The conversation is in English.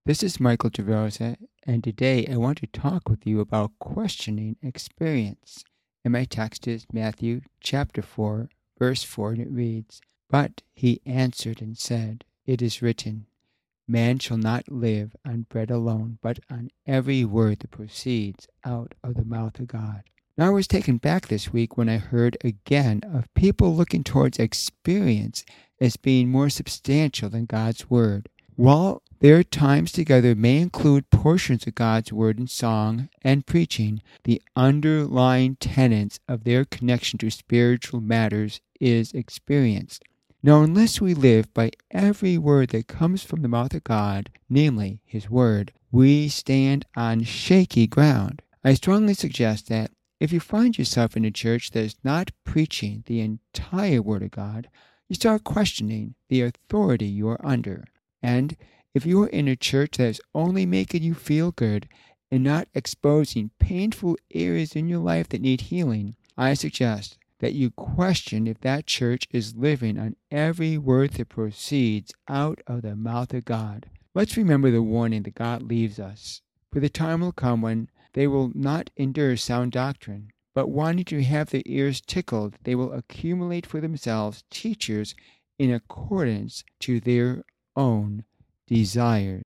This is Michael DeRosa, and today I want to talk with you about questioning experience. And my text is Matthew chapter 4, verse 4, and it reads, "But he answered and said, It is written, Man shall not live on bread alone, but on every word that proceeds out of the mouth of God." Now, I was taken back this week when I heard again of people looking towards experience as being more substantial than God's Word. While their times together may include portions of God's Word in song and preaching, the underlying tenets of their connection to spiritual matters is experience. Now, unless we live by every word that comes from the mouth of God, namely His Word, we stand on shaky ground. I strongly suggest that if you find yourself in a church that is not preaching the entire Word of God, you start questioning the authority you are under. And if you are in a church that is only making you feel good and not exposing painful areas in your life that need healing, I suggest that you question if that church is living on every word that proceeds out of the mouth of God. Let's remember the warning that God leaves us. For the time will come when they will not endure sound doctrine, but wanting to have their ears tickled, they will accumulate for themselves teachers in accordance to their own desires.